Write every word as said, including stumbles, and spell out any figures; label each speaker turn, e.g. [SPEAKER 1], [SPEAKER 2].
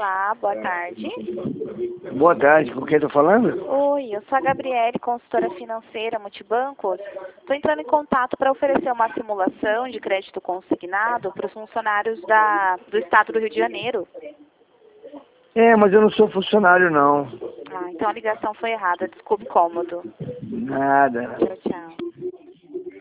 [SPEAKER 1] Olá, boa tarde.
[SPEAKER 2] Boa tarde, com quem estou falando?
[SPEAKER 1] Oi, eu sou a Gabriele, consultora financeira Multibancos. Estou entrando em contato para oferecer uma simulação de crédito consignado para os funcionários da, do Estado do Rio de Janeiro.
[SPEAKER 2] É, mas eu não sou funcionário, não.
[SPEAKER 1] Ah, então a ligação foi errada. Desculpe, cômodo.
[SPEAKER 2] Nada.
[SPEAKER 1] Tchau, tchau.